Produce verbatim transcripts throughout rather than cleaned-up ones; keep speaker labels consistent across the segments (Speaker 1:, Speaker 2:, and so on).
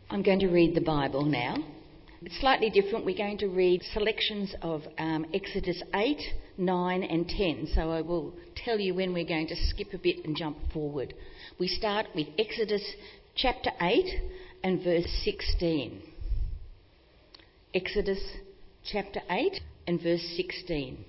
Speaker 1: I'm going to read the Bible now. It's slightly different. We're going to read selections of um, Exodus eight, nine and ten. So I will tell you when we're going to skip a bit and jump forward. We start with Exodus chapter eight and verse sixteen. Exodus chapter eight and verse sixteen.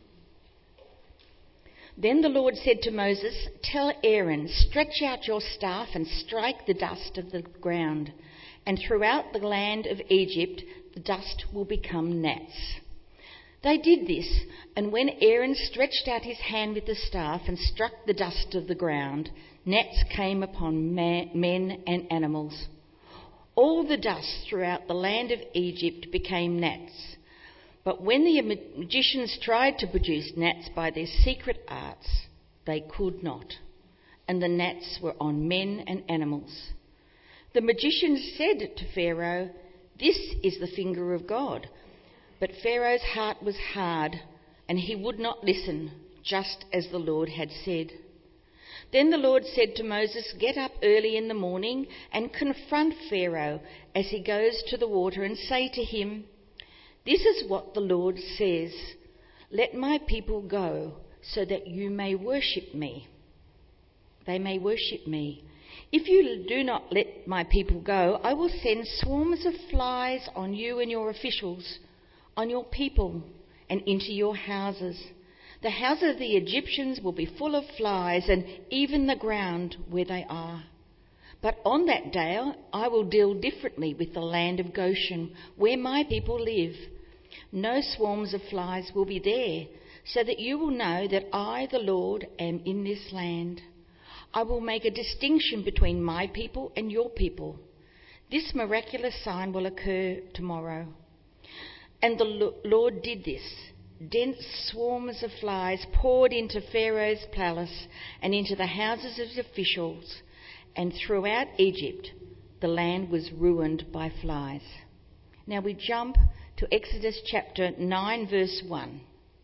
Speaker 1: Then the Lord said to Moses, "Tell Aaron, stretch out your staff and strike the dust of the ground, and throughout the land of Egypt the dust will become gnats." They did this, and when Aaron stretched out his hand with the staff and struck the dust of the ground, gnats came upon man, men and animals. All the dust throughout the land of Egypt became gnats. But when the magicians tried to produce gnats by their secret arts, they could not, and the gnats were on men and animals. The magicians said to Pharaoh, "This is the finger of God." But Pharaoh's heart was hard, and he would not listen, just as the Lord had said. Then the Lord said to Moses, "Get up early in the morning and confront Pharaoh as he goes to the water, and say to him, 'This is what the Lord says, let my people go so that you may worship me. They may worship me. If you do not let my people go, I will send swarms of flies on you and your officials, on your people, and into your houses. The houses of the Egyptians will be full of flies, and even the ground where they are. But on that day I will deal differently with the land of Goshen, where my people live. No swarms of flies will be there, so that you will know that I, the Lord, am in this land. I will make a distinction between my people and your people. This miraculous sign will occur tomorrow." And the Lord did this. Dense swarms of flies poured into Pharaoh's palace and into the houses of his officials, and throughout Egypt the land was ruined by flies. Now we jump to Exodus chapter nine, verse one.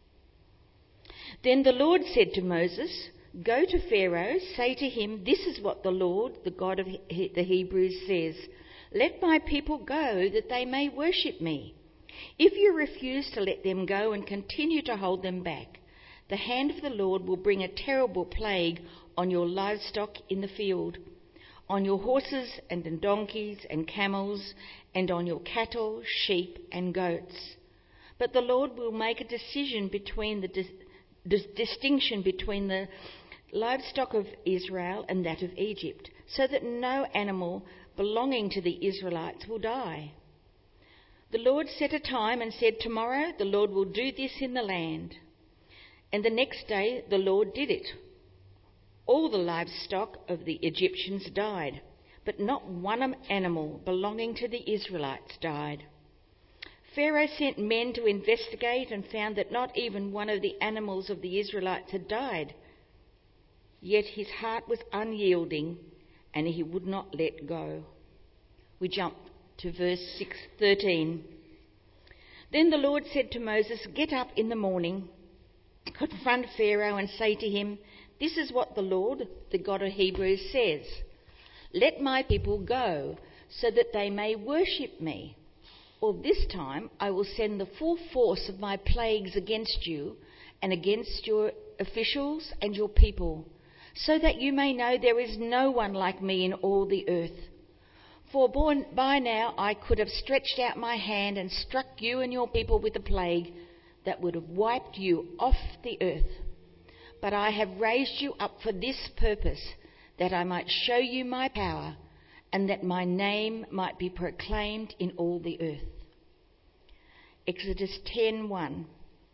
Speaker 1: Then the Lord said to Moses, "Go to Pharaoh, say to him, 'This is what the Lord, the God of the Hebrews, says. Let my people go that they may worship me. If you refuse to let them go and continue to hold them back, the hand of the Lord will bring a terrible plague on your livestock in the field, on your horses and donkeys and camels, and on your cattle, sheep and goats. But the Lord will make a decision between the dis- dis- distinction between the livestock of Israel and that of Egypt, so that no animal belonging to the Israelites will die." The Lord set a time and said, "Tomorrow the Lord will do this in the land." And the next day the Lord did it. All the livestock of the Egyptians died, but not one animal belonging to the Israelites died. Pharaoh sent men to investigate and found that not even one of the animals of the Israelites had died. Yet his heart was unyielding, and he would not let go. We jump to verse six, thirteen. Then the Lord said to Moses, "Get up in the morning, confront Pharaoh and say to him, 'This is what the Lord, the God of Hebrews, says. Let my people go so that they may worship me. Or this time I will send the full force of my plagues against you and against your officials and your people, so that you may know there is no one like me in all the earth. For by now I could have stretched out my hand and struck you and your people with a plague that would have wiped you off the earth. But I have raised you up for this purpose, that I might show you my power, and that my name might be proclaimed in all the earth." Exodus ten one.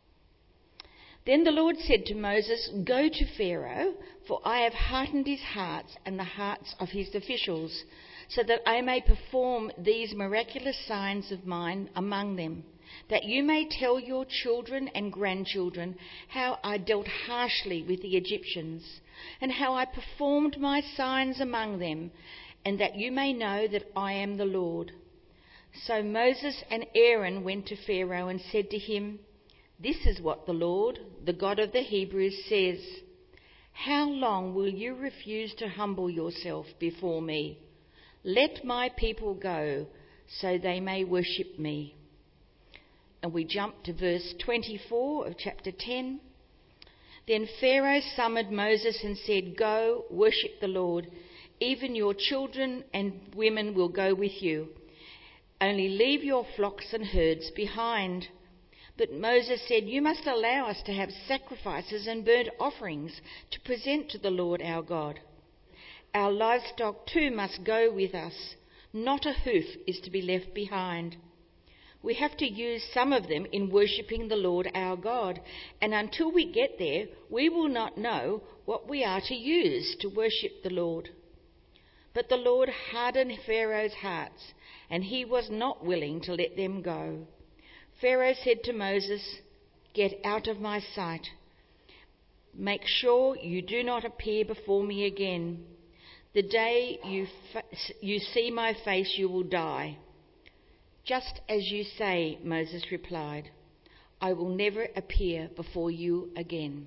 Speaker 1: Then the Lord said to Moses, "Go to Pharaoh, for I have hardened his heart and the hearts of his officials, so that I may perform these miraculous signs of mine among them, that you may tell your children and grandchildren how I dealt harshly with the Egyptians, and how I performed my signs among them, and that you may know that I am the Lord." So Moses and Aaron went to Pharaoh and said to him, "This is what the Lord, the God of the Hebrews, says. How long will you refuse to humble yourself before me? Let my people go, so they may worship me." And we jump to verse twenty-four of chapter ten. "Then Pharaoh summoned Moses and said, 'Go, worship the Lord. Even your children and women will go with you. Only leave your flocks and herds behind.' But Moses said, 'You must allow us to have sacrifices and burnt offerings to present to the Lord our God. Our livestock too must go with us. Not a hoof is to be left behind. We have to use some of them in worshipping the Lord our God, and until we get there, we will not know what we are to use to worship the Lord.' But the Lord hardened Pharaoh's hearts, and he was not willing to let them go. Pharaoh said to Moses, 'Get out of my sight. Make sure you do not appear before me again. The day you, fa- you see my face, you will die.' 'Just as you say,' Moses replied. 'I will never appear before you again.'"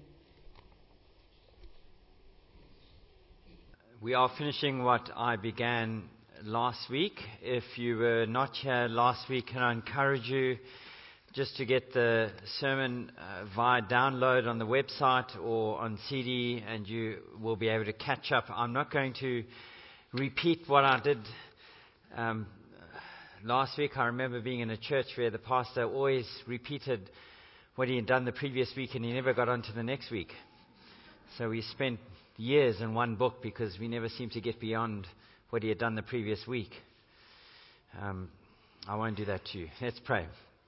Speaker 2: We are finishing what I began last week. If you were not here last week, can I encourage you just to get the sermon uh, via download on the website or on C D, and you will be able to catch up. I'm not going to repeat what I did um, last week. I remember being in a church where the pastor always repeated what he had done the previous week, and he never got on to the next week. So we spent years in one book because we never seemed to get beyond what he had done the previous week. Um, I won't do that to you. Let's pray.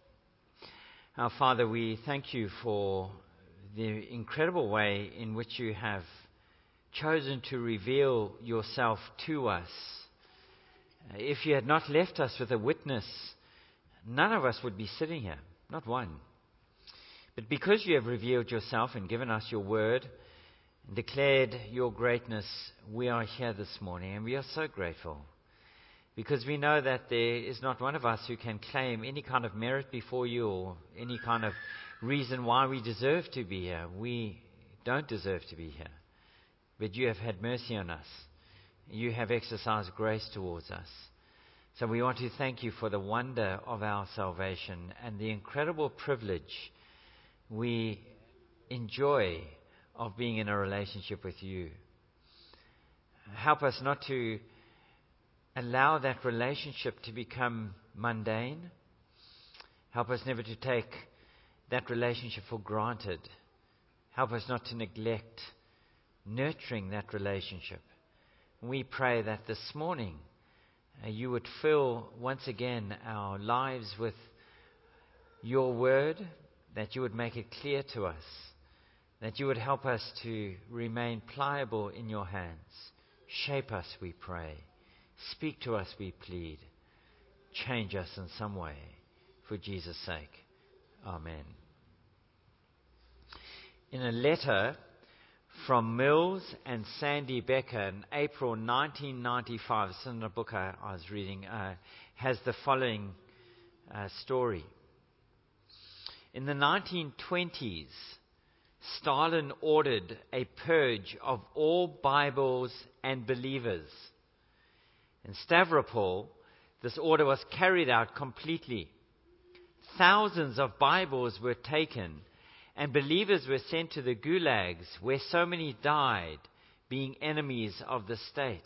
Speaker 2: Our Father, we thank you for the incredible way in which you have chosen to reveal yourself to us. If you had not left us with a witness, none of us would be sitting here, not one. But because you have revealed yourself and given us your word, declared your greatness, we are here this morning, and we are so grateful, because we know that there is not one of us who can claim any kind of merit before you or any kind of reason why we deserve to be here. We don't deserve to be here, but you have had mercy on us. You have exercised grace towards us. So we want to thank you for the wonder of our salvation and the incredible privilege we enjoy of being in a relationship with you. Help us not to allow that relationship to become mundane. Help us never to take that relationship for granted. Help us not to neglect nurturing that relationship. We pray that this morning uh, you would fill once again our lives with your word, that you would make it clear to us, that you would help us to remain pliable in your hands. Shape us, we pray. Speak to us, we plead. Change us in some way, for Jesus' sake. Amen. In a letter from Mills and Sandy Becker in April nineteen ninety-five, this is a book I, I was reading, uh, has the following uh, story. In the nineteen twenties, Stalin ordered a purge of all Bibles and believers. In Stavropol, this order was carried out completely. Thousands of Bibles were taken, and believers were sent to the gulags, where so many died, being enemies of the state.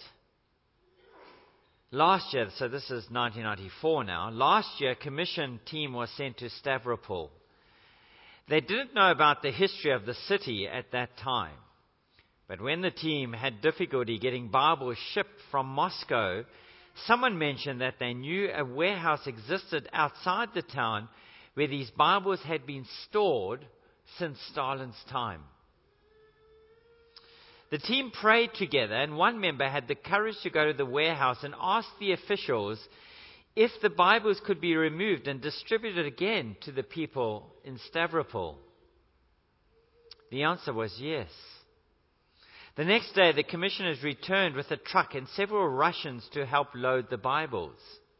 Speaker 2: Last year, so this is nineteen ninety-four now, last year a commission team was sent to Stavropol. They didn't know about the history of the city at that time. But when the team had difficulty getting Bibles shipped from Moscow, someone mentioned that they knew a warehouse existed outside the town where these Bibles had been stored since Stalin's time. The team prayed together, and one member had the courage to go to the warehouse and ask the officials if the Bibles could be removed and distributed again to the people in Stavropol. The answer was yes. The next day, the commissioners returned with a truck and several Russians to help load the Bibles.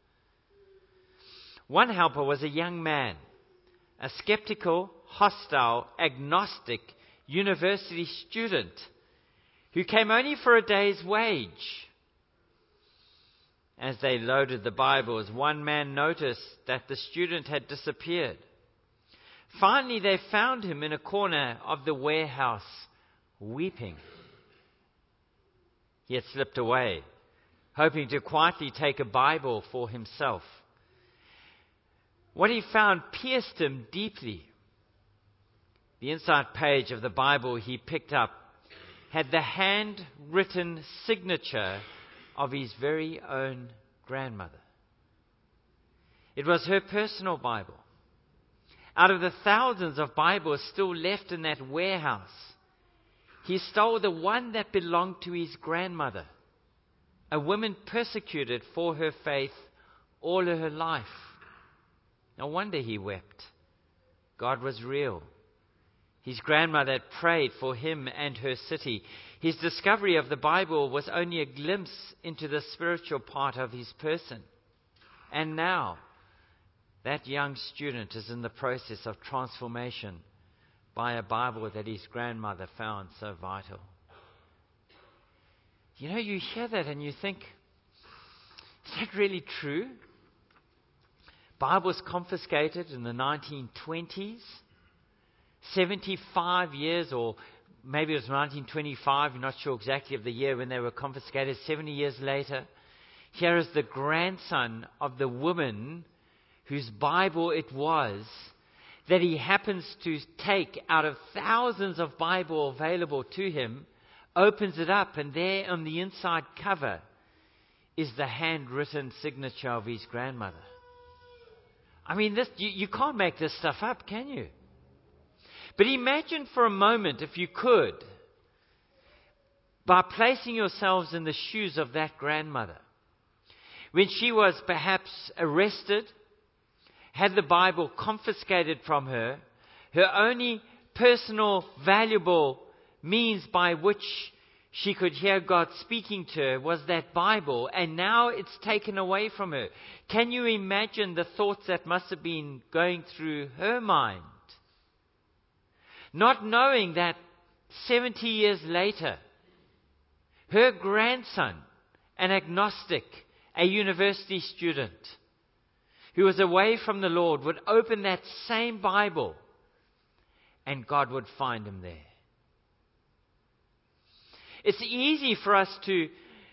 Speaker 2: One helper was a young man, a skeptical, hostile, agnostic university student who came only for a day's wage. as they loaded the Bibles, one man noticed that the student had disappeared. Finally, they found him in a corner of the warehouse, weeping. He had slipped away, hoping to quietly take a Bible for himself. What he found pierced him deeply. The inside page of the Bible he picked up had the handwritten signature of his very own grandmother. It was her personal Bible. Out of the thousands of Bibles still left in that warehouse, he stole the one that belonged to his grandmother, a woman persecuted for her faith all her life. No wonder he wept. God was real. His grandmother had prayed for him and her city. His discovery of the Bible was only a glimpse into the spiritual part of his person. And now, that young student is in the process of transformation by a Bible that his grandmother found so vital. You know, you hear that and you think, is that really true? Bibles confiscated in the nineteen twenties, seventy-five years, or maybe it was nineteen twenty-five, I'm not sure exactly of the year when they were confiscated, seventy years later. Here is the grandson of the woman whose Bible it was that he happens to take out of thousands of Bible available to him, opens it up, and there on the inside cover is the handwritten signature of his grandmother. I mean, this you, you can't make this stuff up, can you? But imagine for a moment, if you could, by placing yourselves in the shoes of that grandmother, when she was perhaps arrested, had the Bible confiscated from her, her only personal, valuable means by which she could hear God speaking to her was that Bible, and now it's taken away from her. Can you imagine the thoughts that must have been going through her mind? Not knowing that seventy years later, her grandson, an agnostic, a university student, who was away from the Lord, would open that same Bible and God would find him there. It's easy for us to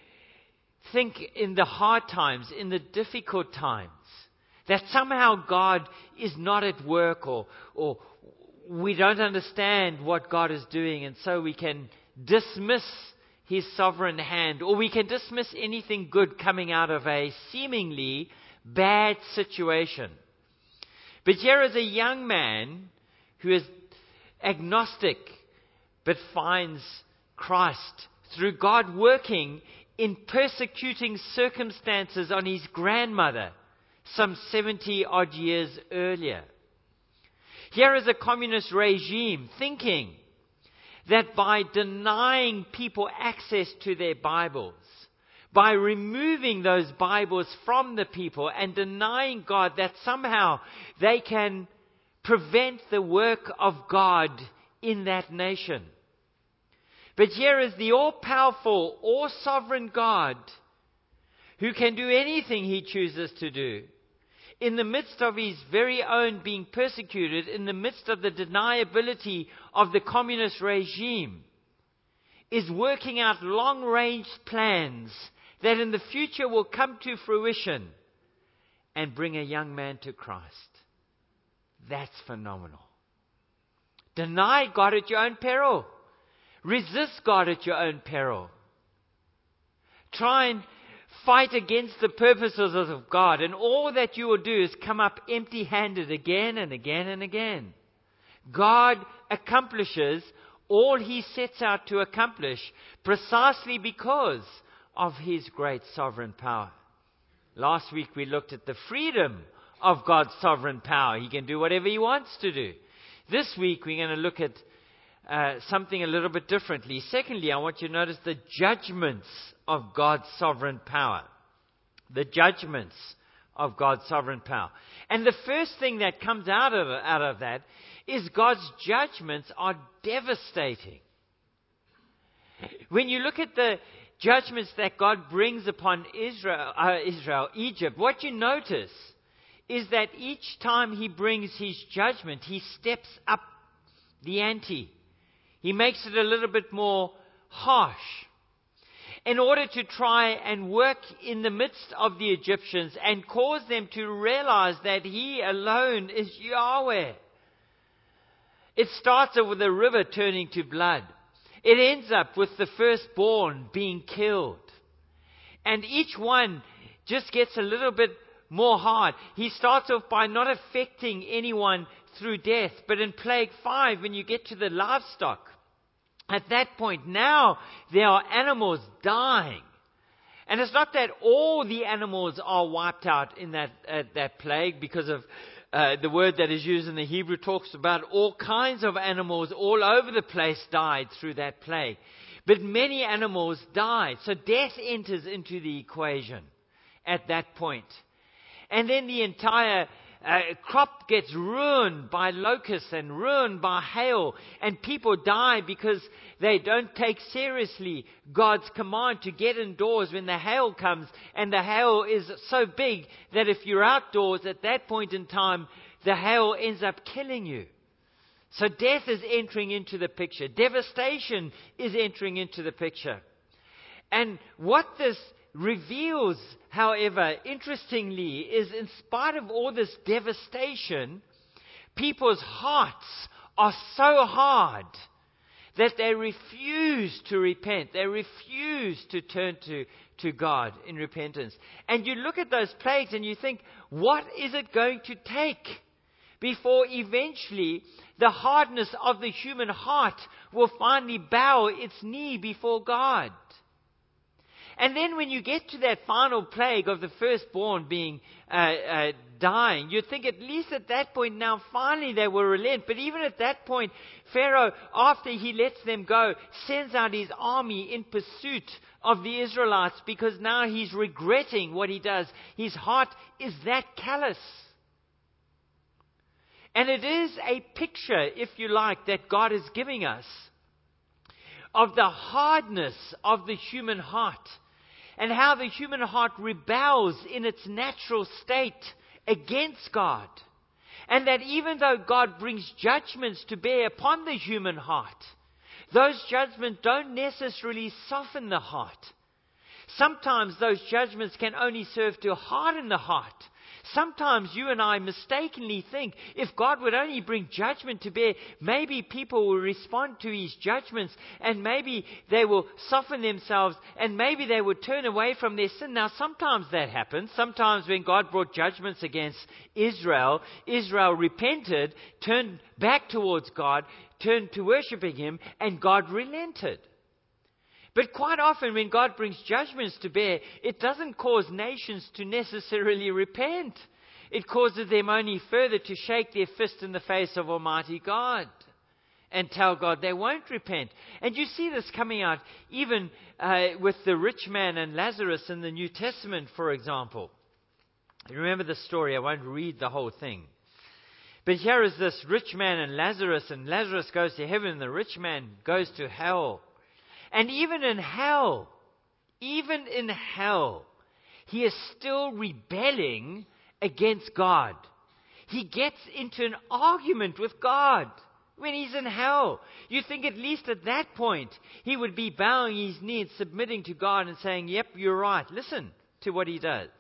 Speaker 2: think in the hard times, in the difficult times, that somehow God is not at work, or, or we don't understand what God is doing, and so we can dismiss His sovereign hand, or we can dismiss anything good coming out of a seemingly bad situation. But here is a young man who is agnostic, but finds Christ through God working in persecuting circumstances on his grandmother some seventy odd years earlier. Here is a communist regime thinking that by denying people access to their Bibles, by removing those Bibles from the people and denying God, that somehow they can prevent the work of God in that nation. But here is the all-powerful, all-sovereign God who can do anything He chooses to do. In the midst of His very own being persecuted, in the midst of the deniability of the communist regime, is working out long-range plans that in the future will come to fruition and bring a young man to Christ. That's phenomenal. Deny God at your own peril. Resist God at your own peril. Try and fight against the purposes of God, and all that you will do is come up empty-handed again and again and again. God accomplishes all He sets out to accomplish precisely because of His great sovereign power. Last week we looked at the freedom of God's sovereign power. He can do whatever He wants to do. This week we're going to look at uh, something a little bit differently. Secondly, I want you to notice the judgments of God's sovereign power. The judgments of God's sovereign power. And the first thing that comes out of, out of that is God's judgments are devastating. When you look at the judgments that God brings upon Israel, uh, Israel, Egypt, what you notice is that each time he brings his judgment, he steps up the ante. He makes it a little bit more harsh, in order to try and work in the midst of the Egyptians and cause them to realize that he alone is Yahweh. It starts off with the river turning to blood. It ends up with the firstborn being killed. And each one just gets a little bit more hard. He starts off by not affecting anyone through death, but in plague five, when you get to the livestock, at that point, now there are animals dying. And it's not that all the animals are wiped out in that uh, that plague, because of uh, the word that is used in the Hebrew talks about all kinds of animals all over the place died through that plague. But many animals died. So death enters into the equation at that point. And then the entire Uh, crop gets ruined by locusts and ruined by hail, and people die because they don't take seriously God's command to get indoors when the hail comes, and the hail is so big that if you're outdoors at that point in time, the hail ends up killing you. So death is entering into the picture. Devastation is entering into the picture. And what this reveals, however, interestingly, is in spite of all this devastation, people's hearts are so hard that they refuse to repent. They refuse to turn to, to God in repentance. And you look at those plagues and you think, what is it going to take before eventually the hardness of the human heart will finally bow its knee before God? And then when you get to that final plague of the firstborn being uh, uh, dying, you'd think at least at that point now finally they will relent. But even at that point, Pharaoh, after he lets them go, sends out his army in pursuit of the Israelites, because now he's regretting what he does. His heart is that callous. And it is a picture, if you like, that God is giving us of the hardness of the human heart, and how the human heart rebels in its natural state against God. And that even though God brings judgments to bear upon the human heart, those judgments don't necessarily soften the heart. Sometimes those judgments can only serve to harden the heart. Sometimes you and I mistakenly think if God would only bring judgment to bear, maybe people will respond to his judgments, and maybe they will soften themselves, and maybe they would turn away from their sin. Now, sometimes that happens. Sometimes when God brought judgments against Israel, Israel repented, turned back towards God, turned to worshiping him, and God relented. But quite often when God brings judgments to bear, it doesn't cause nations to necessarily repent. It causes them only further to shake their fist in the face of Almighty God and tell God they won't repent. And you see this coming out even uh, with the rich man and Lazarus in the New Testament, for example. You remember the story. I won't read the whole thing. But here is this rich man and Lazarus, and Lazarus goes to heaven and the rich man goes to hell. And even in hell, even in hell, he is still rebelling against God. He gets into an argument with God when he's in hell. You think at least at that point, he would be bowing his knee and submitting to God and saying, yep, you're right. Listen to what he does.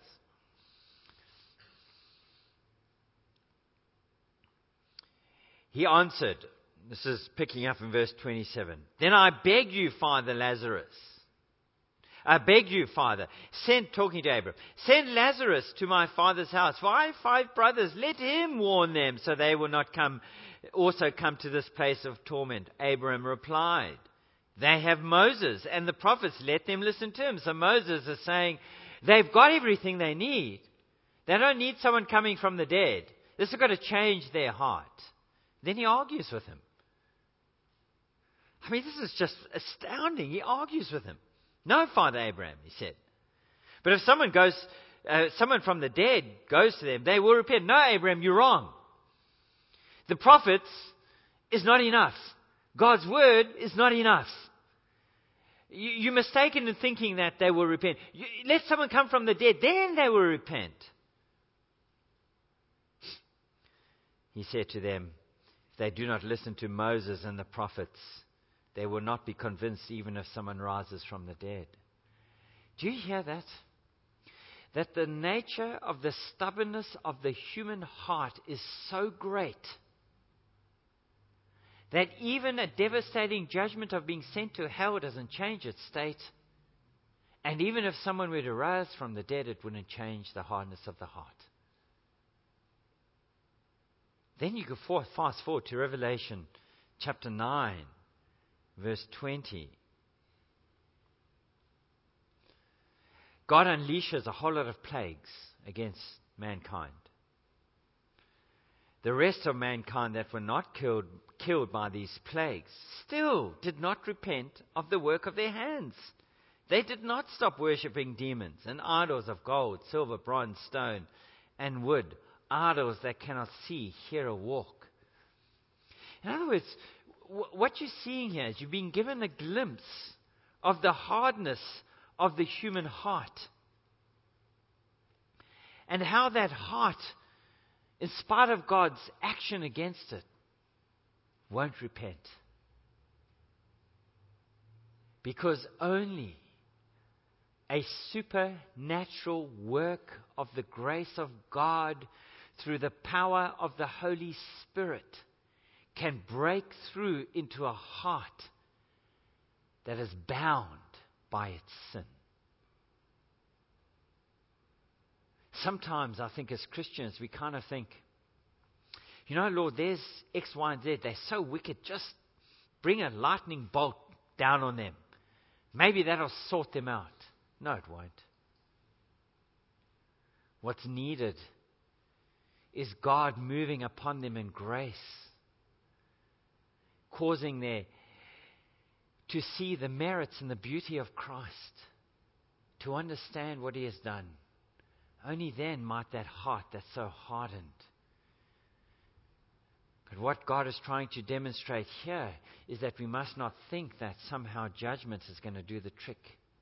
Speaker 2: He answered. This is picking up in verse twenty-seven. Then I beg you, Father Lazarus. I beg you, Father, send, talking to Abraham, send Lazarus to my father's house. For I have five brothers. Let him warn them so they will not come, also come to this place of torment. Abraham replied, they have Moses and the prophets. Let them listen to him. So Moses is saying, they've got everything they need. They don't need someone coming from the dead. This has got to change their heart. Then he argues with him. I mean, this is just astounding. He argues with him. No, Father Abraham, he said. But if someone goes, uh, someone from the dead goes to them, they will repent. No, Abraham, you're wrong. The prophets is not enough. God's word is not enough. You, you're mistaken in thinking that they will repent. You, let someone come from the dead, then they will repent. He said to them, if they do not listen to Moses and the prophets, they will not be convinced even if someone rises from the dead. Do you hear that? That the nature of the stubbornness of the human heart is so great that even a devastating judgment of being sent to hell doesn't change its state. And even if someone were to rise from the dead, it wouldn't change the hardness of the heart. Then you go forth, fast forward to Revelation chapter nine, verse twenty. God unleashes a whole lot of plagues against mankind. The rest of mankind that were not killed, killed by these plagues still did not repent of the work of their hands. They did not stop worshipping demons and idols of gold, silver, bronze, stone, and wood, idols that cannot see, hear, or walk. In other words, w- what you're seeing here is you've been given a glimpse of the hardness of the human heart. And how that heart, in spite of God's action against it, won't repent. Because only a supernatural work of the grace of God through the power of the Holy Spirit can break through into a heart that is bound by its sin. Sometimes I think as Christians we kind of think, you know, Lord, there's X, Y, and Z. They're so wicked. Just bring a lightning bolt down on them. Maybe that'll sort them out. No, it won't. What's needed is God moving upon them in grace, causing them to see the merits and the beauty of Christ, to understand what He has done. Only then might that heart that's so hardened. But what God is trying to demonstrate here is that we must not think that somehow judgment is going to do the trick.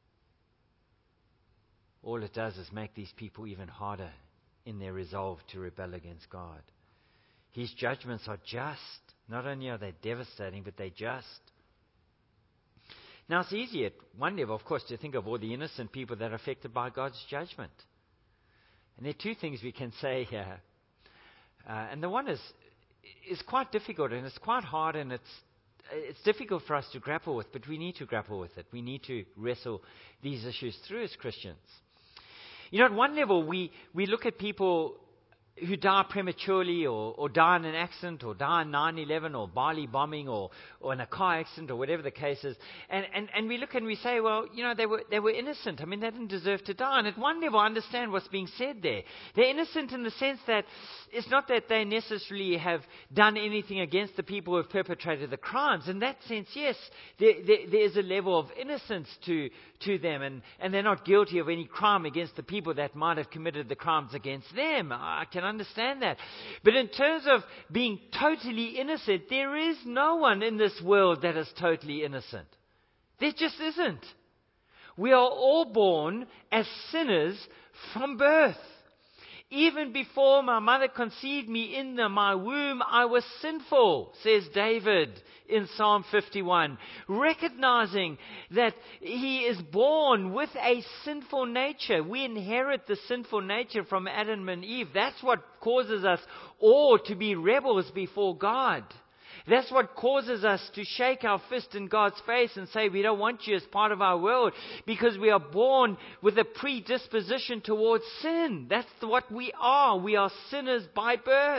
Speaker 2: All it does is make these people even harder in their resolve to rebel against God. His judgments are just. Not only are they devastating, but they're just. Now, it's easy at one level, of course, to think of all the innocent people that are affected by God's judgment. And there are two things we can say here. Uh, and the one is is quite difficult, and it's quite hard, and it's it's difficult for us to grapple with, but we need to grapple with it. We need to wrestle these issues through as Christians. You know, at one level, we, we look at people who die prematurely or, or die in an accident or die in nine eleven or Bali bombing or, or in a car accident or whatever the case is. And, and, and we look and we say, well, you know, they were they were innocent. I mean, they didn't deserve to die. And at one level, I understand what's being said there. They're innocent in the sense that it's not that they necessarily have done anything against the people who have perpetrated the crimes. In that sense, yes, there, there, there is a level of innocence to, to them. And, and they're not guilty of any crime against the people that might have committed the crimes against them. I can understand that. But in terms of being totally innocent, there is no one in this world that is totally innocent. There just isn't. We are all born as sinners from birth. Even before my mother conceived me in the, my womb, I was sinful, says David in Psalm fifty-one. Recognizing that he is born with a sinful nature. We inherit the sinful nature from Adam and Eve. That's what causes us all to be rebels before God. That's what causes us to shake our fist in God's face and say, we don't want you as part of our world, because we are born with a predisposition towards sin. That's what we are. We are sinners by birth.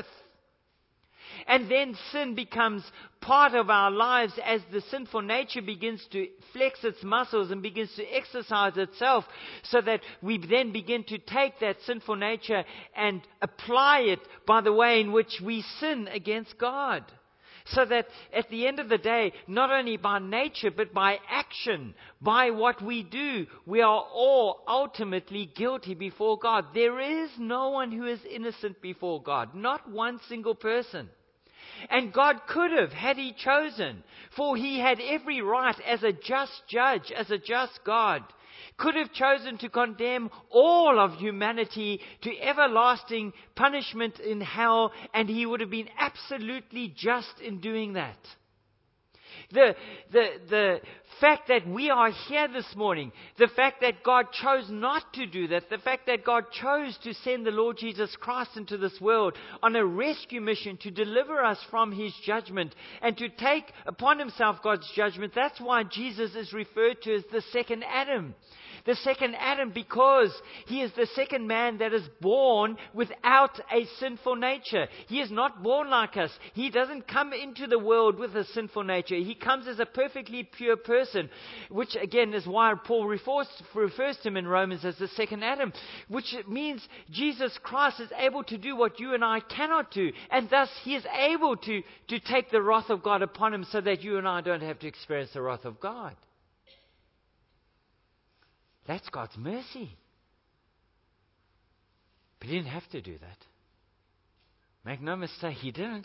Speaker 2: And then sin becomes part of our lives as the sinful nature begins to flex its muscles and begins to exercise itself, so that we then begin to take that sinful nature and apply it by the way in which we sin against God. So that at the end of the day, not only by nature, but by action, by what we do, we are all ultimately guilty before God. There is no one who is innocent before God. Not one single person. And God could have, had he chosen, for he had every right as a just judge, as a just God, could have chosen to condemn all of humanity to everlasting punishment in hell, and he would have been absolutely just in doing that. The, the, the fact that we are here this morning, the fact that God chose not to do that, the fact that God chose to send the Lord Jesus Christ into this world on a rescue mission to deliver us from his judgment and to take upon himself God's judgment, that's why Jesus is referred to as the second Adam. The second Adam, because he is the second man that is born without a sinful nature. He is not born like us. He doesn't come into the world with a sinful nature. He comes as a perfectly pure person, which again is why Paul refers, refers to him in Romans as the second Adam, which means Jesus Christ is able to do what you and I cannot do, and thus he is able to, to take the wrath of God upon him so that you and I don't have to experience the wrath of God. That's God's mercy. But he didn't have to do that. Make no mistake, he didn't.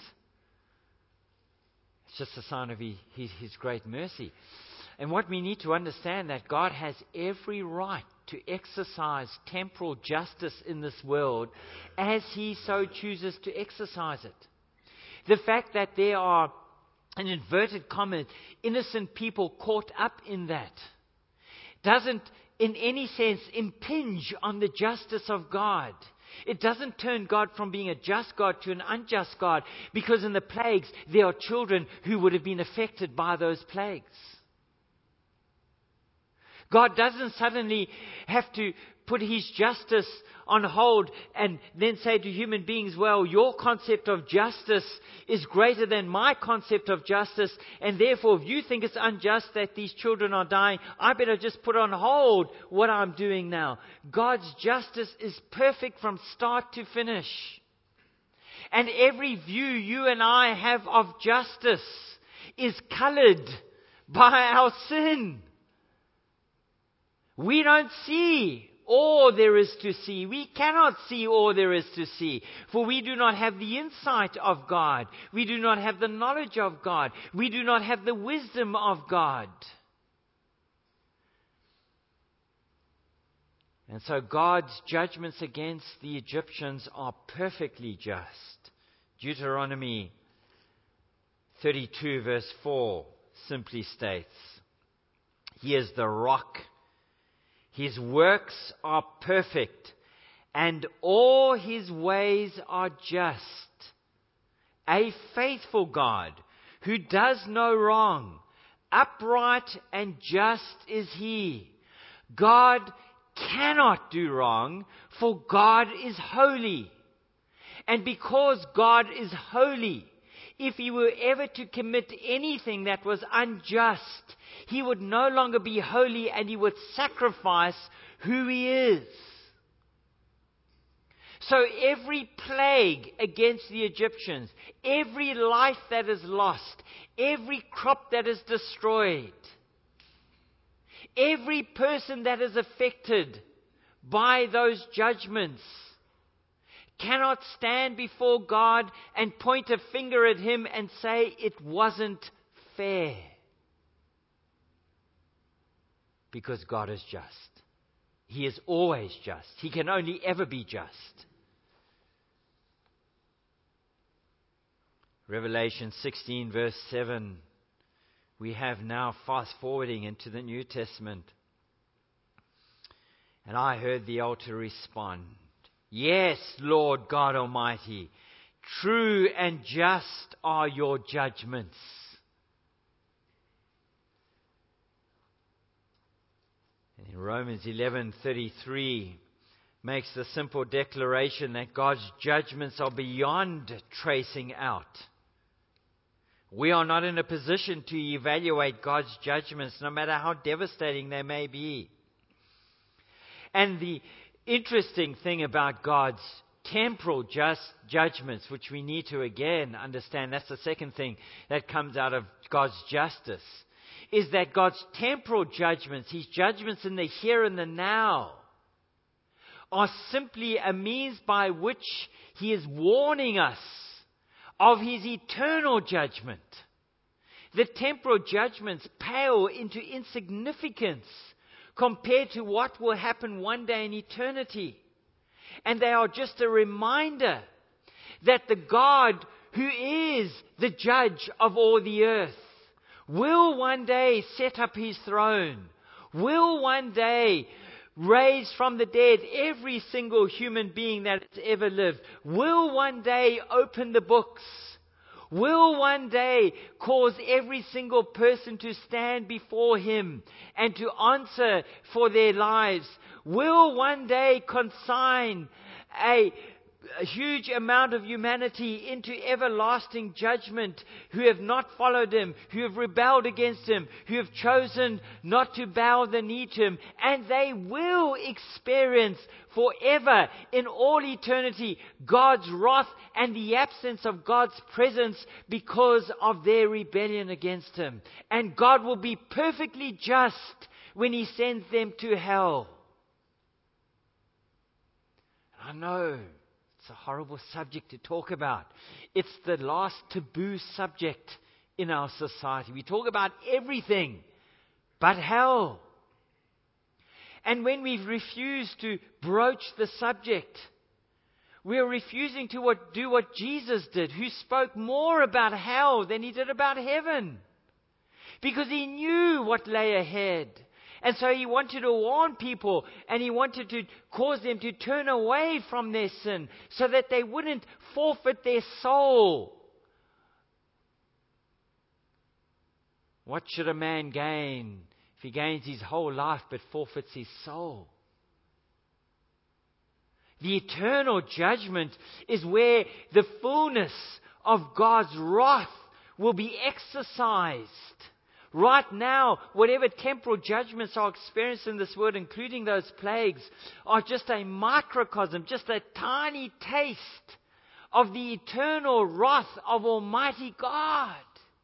Speaker 2: It's just a sign of his, his, his great mercy. And what we need to understand, that God has every right to exercise temporal justice in this world as he so chooses to exercise it. The fact that there are, in inverted commas, innocent people caught up in that doesn't in any sense impinge on the justice of God. It doesn't turn God from being a just God to an unjust God, because in the plagues there are children who would have been affected by those plagues. God doesn't suddenly have to put his justice on hold and then say to human beings, well, your concept of justice is greater than my concept of justice, and therefore if you think it's unjust that these children are dying, I better just put on hold what I'm doing now. God's justice is perfect from start to finish. And every view you and I have of justice is colored by our sin. We don't see all there is to see. We cannot see all there is to see, for we do not have the insight of God. We do not have the knowledge of God. We do not have the wisdom of God. And so God's judgments against the Egyptians are perfectly just. Deuteronomy thirty-two verse four simply states, he is the rock. His works are perfect, and all his ways are just. A faithful God who does no wrong, upright and just is he. God cannot do wrong, for God is holy. And because God is holy, if he were ever to commit anything that was unjust, he would no longer be holy, and he would sacrifice who he is. So every plague against the Egyptians, every life that is lost, every crop that is destroyed, every person that is affected by those judgments cannot stand before God and point a finger at him and say it wasn't fair. Because God is just. He is always just. He can only ever be just. Revelation sixteen verse seven. We have now fast forwarding into the New Testament. And I heard the altar respond, yes, Lord God Almighty, true and just are your judgments. In Romans eleven thirty-three makes the simple declaration that God's judgments are beyond tracing out. We are not in a position to evaluate God's judgments, no matter how devastating they may be. And the interesting thing about God's temporal just judgments, which we need to again understand, that's the second thing that comes out of God's justice, is that God's temporal judgments, his judgments in the here and the now, are simply a means by which he is warning us of his eternal judgment. The temporal judgments pale into insignificance compared to what will happen one day in eternity. And they are just a reminder that the God who is the judge of all the earth will one day set up his throne, will one day raise from the dead every single human being that has ever lived, will one day open the books, will one day cause every single person to stand before him and to answer for their lives, will one day consign a a huge amount of humanity into everlasting judgment, who have not followed him, who have rebelled against him, who have chosen not to bow the knee to him, and they will experience forever, in all eternity, God's wrath and the absence of God's presence because of their rebellion against him. And God will be perfectly just when he sends them to hell. I know it's a horrible subject to talk about. It's the last taboo subject in our society. We talk about everything but hell. And when we refuse to broach the subject, we are refusing to what, do what Jesus did, who spoke more about hell than he did about heaven. Because he knew what lay ahead. And so he wanted to warn people, and he wanted to cause them to turn away from their sin so that they wouldn't forfeit their soul. What should a man gain if he gains his whole life but forfeits his soul? The eternal judgment is where the fullness of God's wrath will be exercised. Right now, whatever temporal judgments are experienced in this world, including those plagues, are just a microcosm, just a tiny taste of the eternal wrath of Almighty God.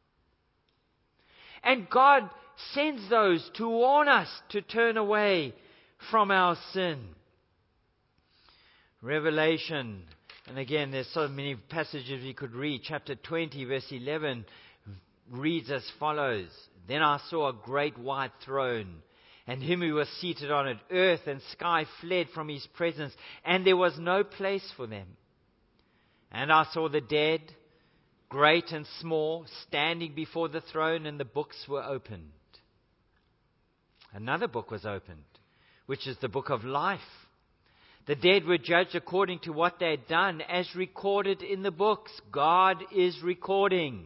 Speaker 2: And God sends those to warn us to turn away from our sin. Revelation, and again, there's so many passages we could read. Chapter twenty, verse eleven, reads as follows. Then I saw a great white throne, and him who was seated on it. Earth and sky fled from his presence, and there was no place for them. And I saw the dead, great and small, standing before the throne, and the books were opened. Another book was opened, which is the book of life. The dead were judged according to what they had done, as recorded in the books. God is recording.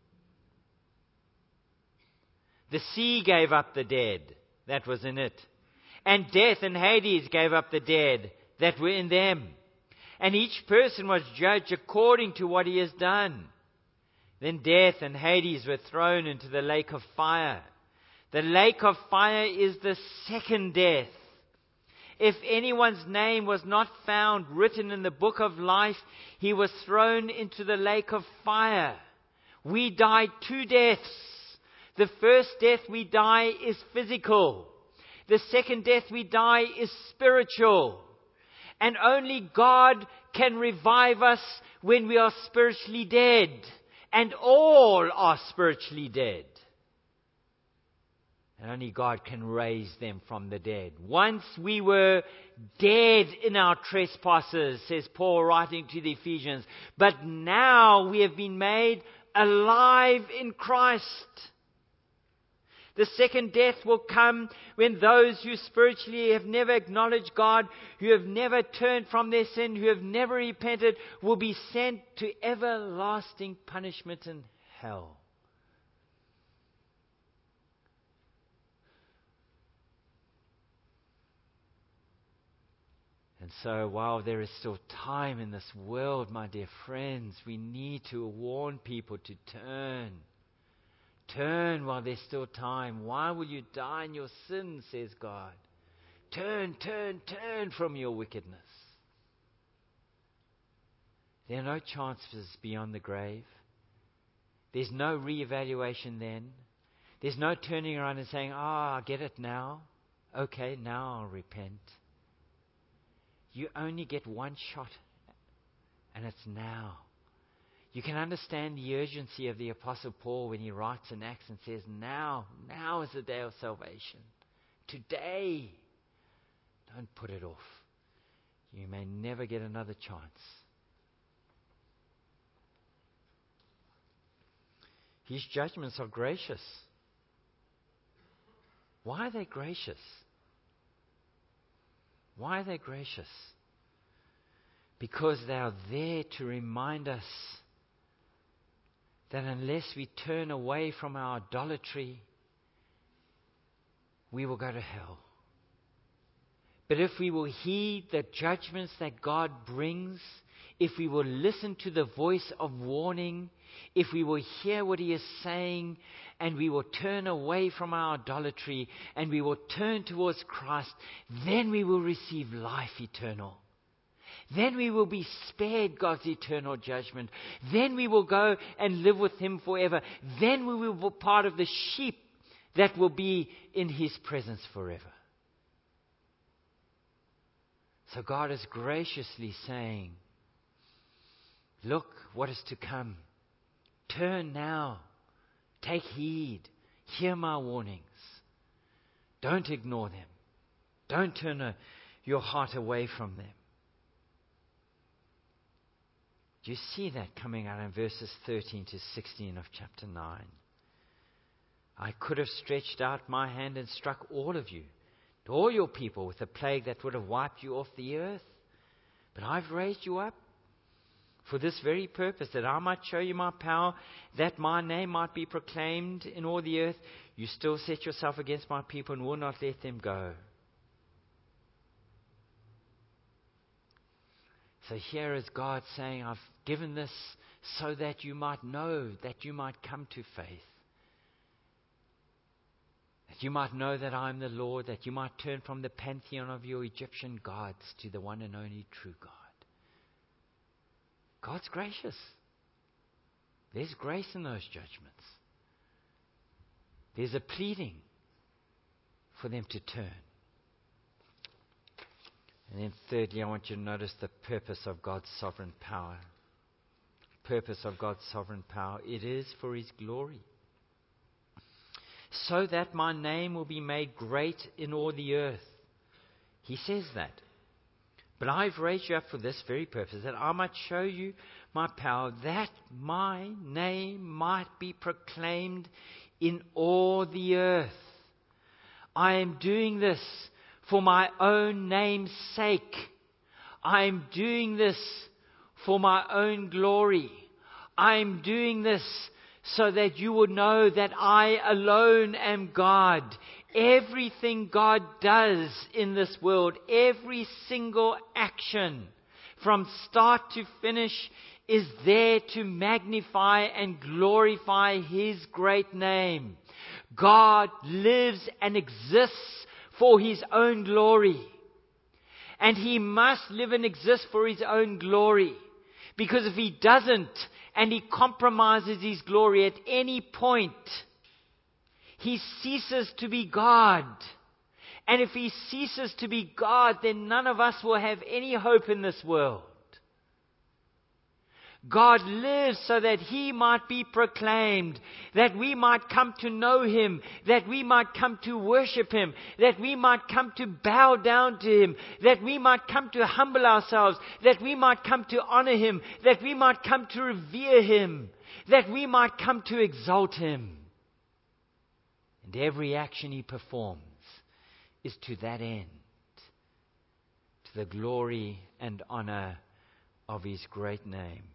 Speaker 2: The sea gave up the dead that was in it. And death and Hades gave up the dead that were in them. And each person was judged according to what he has done. Then death and Hades were thrown into the lake of fire. The lake of fire is the second death. If anyone's name was not found written in the book of life, he was thrown into the lake of fire. We died two deaths. The first death we die is physical. The second death we die is spiritual. And only God can revive us when we are spiritually dead. And all are spiritually dead. And only God can raise them from the dead. Once we were dead in our trespasses, says Paul writing to the Ephesians. But now we have been made alive in Christ. The second death will come when those who spiritually have never acknowledged God, who have never turned from their sin, who have never repented, will be sent to everlasting punishment in hell. And so while there is still time in this world, my dear friends, we need to warn people to turn. Turn while there's still time. Why will you die in your sins, says God? Turn, turn, turn from your wickedness. There are no chances beyond the grave. There's no reevaluation then. There's no turning around and saying, ah, oh, I get it now. Okay, now I'll repent. You only get one shot, and it's now. You can understand the urgency of the Apostle Paul when he writes in Acts and says, now, now is the day of salvation. Today. Don't put it off. You may never get another chance. His judgments are gracious. Why are they gracious? Why are they gracious? Because they are there to remind us that unless we turn away from our idolatry, we will go to hell. But if we will heed the judgments that God brings, if we will listen to the voice of warning, if we will hear what He is saying, and we will turn away from our idolatry, and we will turn towards Christ, then we will receive life eternal. Then we will be spared God's eternal judgment. Then we will go and live with Him forever. Then we will be part of the sheep that will be in His presence forever. So God is graciously saying, look what is to come. Turn now. Take heed. Hear my warnings. Don't ignore them. Don't turn a, your heart away from them. Do you see that coming out in verses thirteen to sixteen of chapter nine? I could have stretched out my hand and struck all of you, all your people, with a plague that would have wiped you off the earth. But I've raised you up for this very purpose, that I might show you my power, that my name might be proclaimed in all the earth. You still set yourself against my people and will not let them go. So here is God saying, I've given this so that you might know, that you might come to faith. That you might know that I am the Lord, that you might turn from the pantheon of your Egyptian gods to the one and only true God. God's gracious. There's grace in those judgments. There's a pleading for them to turn. And then thirdly, I want you to notice the purpose of God's sovereign power. Purpose of God's sovereign power. It is for His glory. So that my name will be made great in all the earth. He says that. But I've raised you up for this very purpose, that I might show you my power, that my name might be proclaimed in all the earth. I am doing this for my own name's sake. I am doing this for my own glory. I am doing this so that you would know that I alone am God. Everything God does in this world, every single action from start to finish, is there to magnify and glorify His great name. God lives and exists for His own glory. And He must live and exist for His own glory. Because if He doesn't, and He compromises His glory at any point, He ceases to be God. And if He ceases to be God, then none of us will have any hope in this world. God lives so that He might be proclaimed, that we might come to know Him, that we might come to worship Him, that we might come to bow down to Him, that we might come to humble ourselves, that we might come to honor Him, that we might come to revere Him, that we might come to exalt Him. And every action He performs is to that end, to the glory and honor of His great name.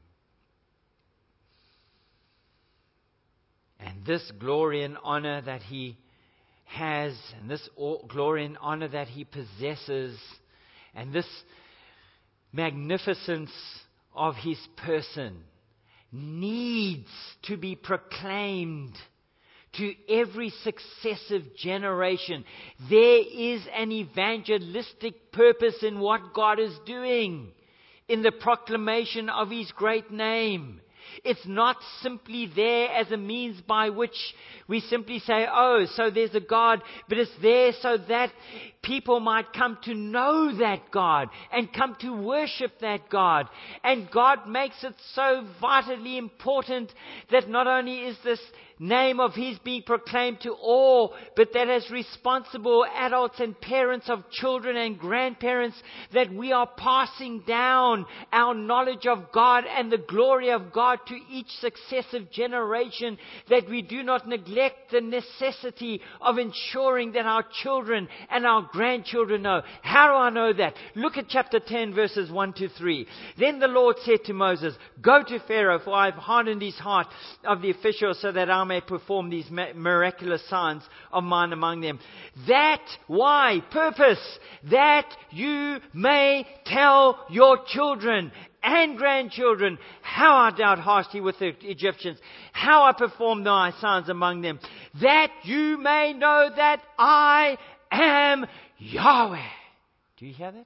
Speaker 2: And this glory and honor that He has, and this glory and honor that He possesses, and this magnificence of His person needs to be proclaimed to every successive generation. There is an evangelistic purpose in what God is doing in the proclamation of His great name. It's not simply there as a means by which we simply say, oh, so there's a God, but it's there so that people might come to know that God and come to worship that God. And God makes it so vitally important that not only is this name of His being proclaimed to all, but that as responsible adults and parents of children and grandparents, that we are passing down our knowledge of God and the glory of God to each successive generation, that we do not neglect the necessity of ensuring that our children and our grandchildren know. How do I know that? Look at chapter ten, verses one to three. Then the Lord said to Moses, "Go to Pharaoh, for I have hardened his heart of the officials, so that I may perform these miraculous signs of mine among them. That, why? Purpose, that you may tell your children and grandchildren how I dealt harshly with the Egyptians, how I performed my signs among them, that you may know that I am Yahweh." Do you hear that?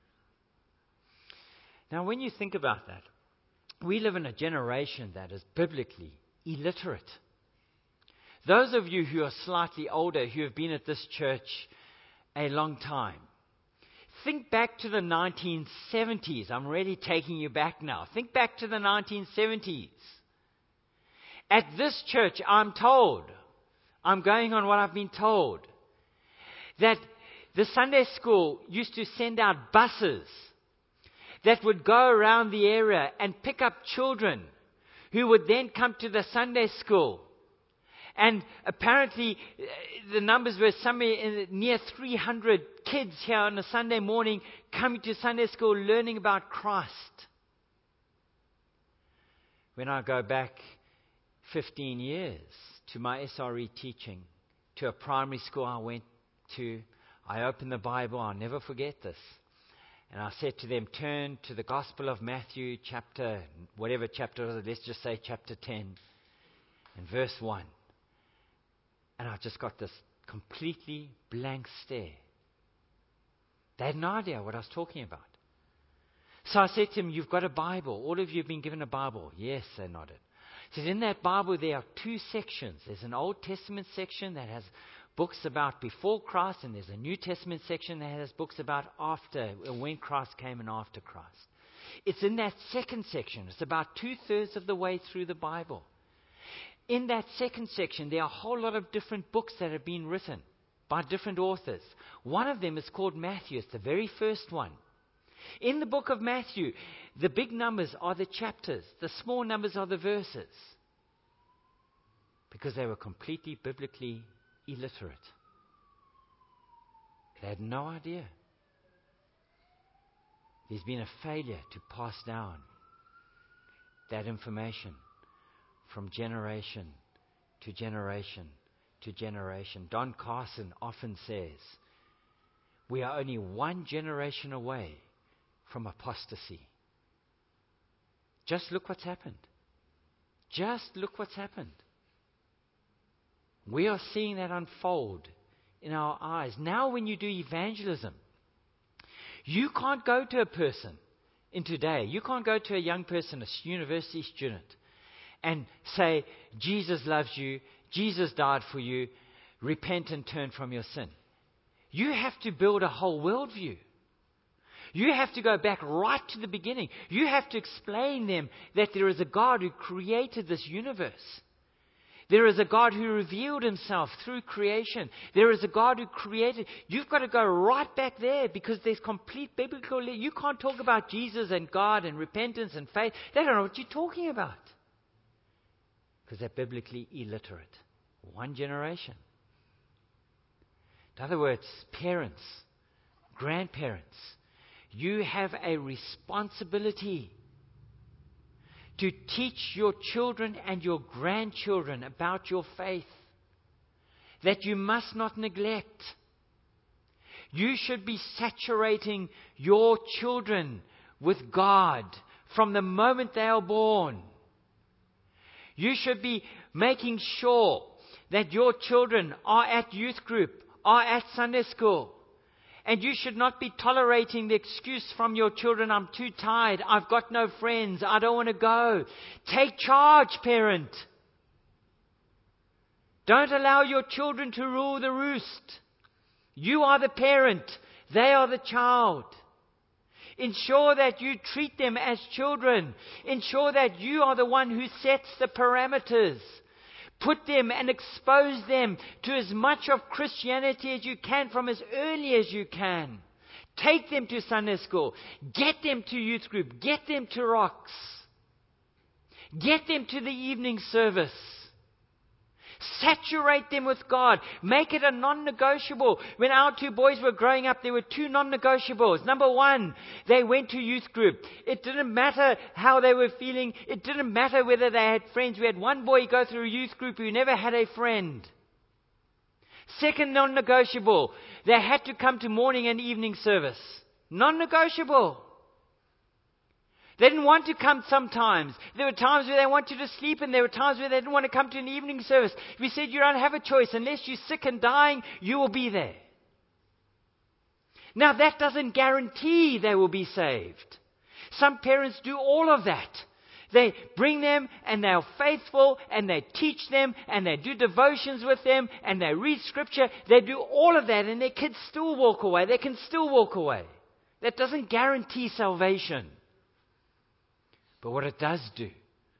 Speaker 2: Now, when you think about that, we live in a generation that is biblically illiterate. Those of you who are slightly older, who have been at this church a long time, think back to the nineteen seventies. I'm really taking you back now. Think back to the nineteen seventies. At this church, I'm told, I'm going on what I've been told, that the Sunday school used to send out buses that would go around the area and pick up children who would then come to the Sunday school. And apparently, the numbers were somewhere in, near three hundred kids here on a Sunday morning coming to Sunday school learning about Christ. When I go back fifteen years to my S R E teaching, to a primary school I went to, I opened the Bible, I'll never forget this. And I said to them, turn to the Gospel of Matthew, chapter, whatever chapter it was, let's just say chapter ten, and verse one. And I just got this completely blank stare. They had no idea what I was talking about. So I said to him, "You've got a Bible. All of you have been given a Bible." "Yes," they nodded. I said, "In that Bible there are two sections. There's an Old Testament section that has books about before Christ, and there's a New Testament section that has books about after, when Christ came and after Christ. It's in that second section. It's about two-thirds of the way through the Bible. In that second section, there are a whole lot of different books that have been written by different authors. One of them is called Matthew. It's the very first one. In the book of Matthew, the big numbers are the chapters. The small numbers are the verses. Because they were completely biblically illiterate. They had no idea. There's been a failure to pass down that information from generation to generation to generation. Don Carson often says, we are only one generation away from apostasy. Just look what's happened. Just look what's happened. We are seeing that unfold in our eyes. Now when you do evangelism, you can't go to a person in today, you can't go to a young person, a university student, and say, Jesus loves you, Jesus died for you, repent and turn from your sin. You have to build a whole worldview. You have to go back right to the beginning. You have to explain them that there is a God who created this universe. There is a God who revealed himself through creation. There is a God who created. You've got to go right back there because there's complete biblical. You can't talk about Jesus and God and repentance and faith. They don't know what you're talking about. Because they're biblically illiterate. One generation. In other words, parents, grandparents, you have a responsibility to teach your children and your grandchildren about your faith that you must not neglect. You should be saturating your children with God from the moment they are born. You should be making sure that your children are at youth group, are at Sunday school. And you should not be tolerating the excuse from your children, I'm too tired, I've got no friends, I don't want to go. Take charge, parent. Don't allow your children to rule the roost. You are the parent. They are the child. Ensure that you treat them as children. Ensure that you are the one who sets the parameters. Put them and expose them to as much of Christianity as you can from as early as you can. Take them to Sunday school. Get them to youth group. Get them to Rocks. Get them to the evening service. Saturate them with God. Make it a non-negotiable. When our two boys were growing up, there were two non-negotiables. Number one, they went to youth group. It didn't matter how they were feeling. It didn't matter whether they had friends. We had one boy go through a youth group who never had a friend. Second non-negotiable, they had to come to morning and evening service. Non-negotiable. They didn't want to come sometimes. There were times where they wanted to sleep, and there were times where they didn't want to come to an evening service. We said, you don't have a choice. Unless you're sick and dying, you will be there. Now, that doesn't guarantee they will be saved. Some parents do all of that. They bring them, and they're faithful, and they teach them, and they do devotions with them, and they read scripture. They do all of that, and their kids still walk away. They can still walk away. That doesn't guarantee salvation. But what it does do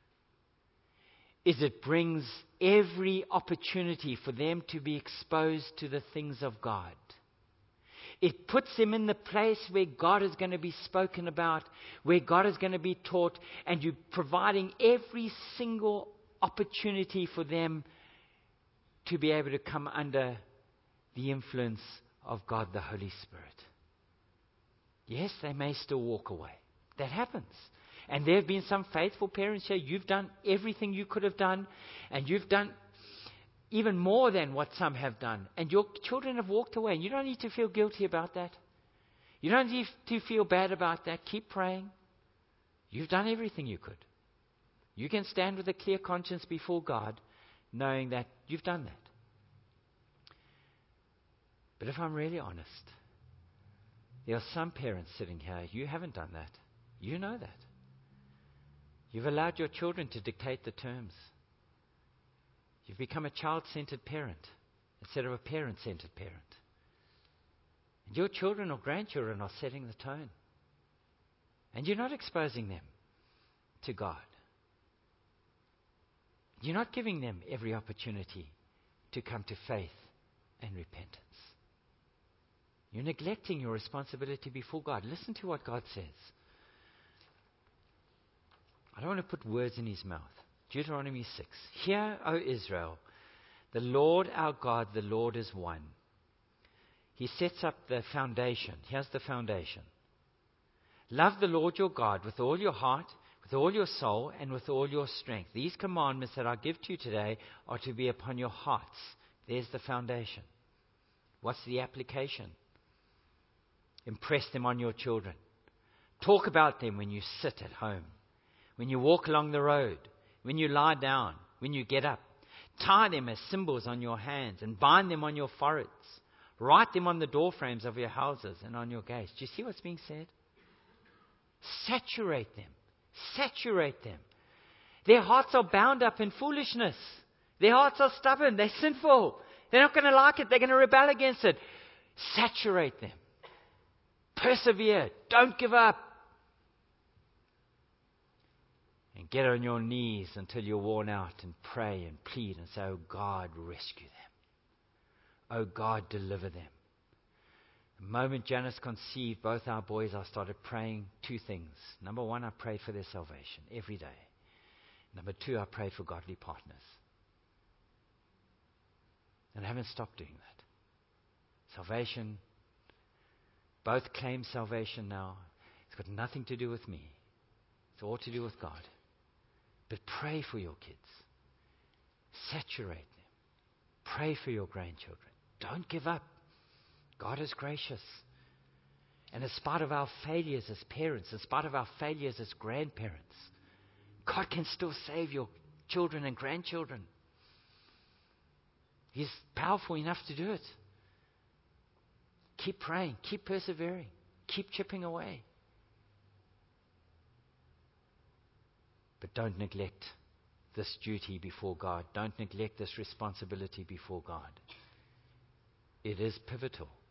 Speaker 2: is it brings every opportunity for them to be exposed to the things of God. It puts them in the place where God is going to be spoken about, where God is going to be taught, and you're providing every single opportunity for them to be able to come under the influence of God the Holy Spirit. Yes, they may still walk away. That happens. And there have been some faithful parents here. You've done everything you could have done. And you've done even more than what some have done. And your children have walked away. And you don't need to feel guilty about that. You don't need to feel bad about that. Keep praying. You've done everything you could. You can stand with a clear conscience before God, knowing that you've done that. But if I'm really honest, there are some parents sitting here, you haven't done that. You know that. You've allowed your children to dictate the terms. You've become a child-centered parent instead of a parent-centered parent. And your children or grandchildren are setting the tone. And you're not exposing them to God. You're not giving them every opportunity to come to faith and repentance. You're neglecting your responsibility before God. Listen to what God says. I don't want to put words in his mouth. Deuteronomy six. Hear, O Israel, the Lord our God, the Lord is one. He sets up the foundation. Here's the foundation. Love the Lord your God with all your heart, with all your soul, and with all your strength. These commandments that I give to you today are to be upon your hearts. There's the foundation. What's the application? Impress them on your children. Talk about them when you sit at home, when you walk along the road, when you lie down, when you get up. Tie them as symbols on your hands and bind them on your foreheads. Write them on the doorframes of your houses and on your gates. Do you see what's being said? Saturate them. Saturate them. Their hearts are bound up in foolishness. Their hearts are stubborn. They're sinful. They're not going to like it. They're going to rebel against it. Saturate them. Persevere. Don't give up. And get on your knees until you're worn out and pray and plead and say, oh God, rescue them. Oh God, deliver them. The moment Janice conceived both our boys, I started praying two things. Number one, I prayed for their salvation every day. Number two, I prayed for godly partners. And I haven't stopped doing that. Salvation, both claim salvation now. It's got nothing to do with me. It's all to do with God. But pray for your kids. Saturate them. Pray for your grandchildren. Don't give up. God is gracious. And in spite of our failures as parents, in spite of our failures as grandparents, God can still save your children and grandchildren. He's powerful enough to do it. Keep praying. Keep persevering. Keep chipping away. But don't neglect this duty before God. Don't neglect this responsibility before God. It is pivotal.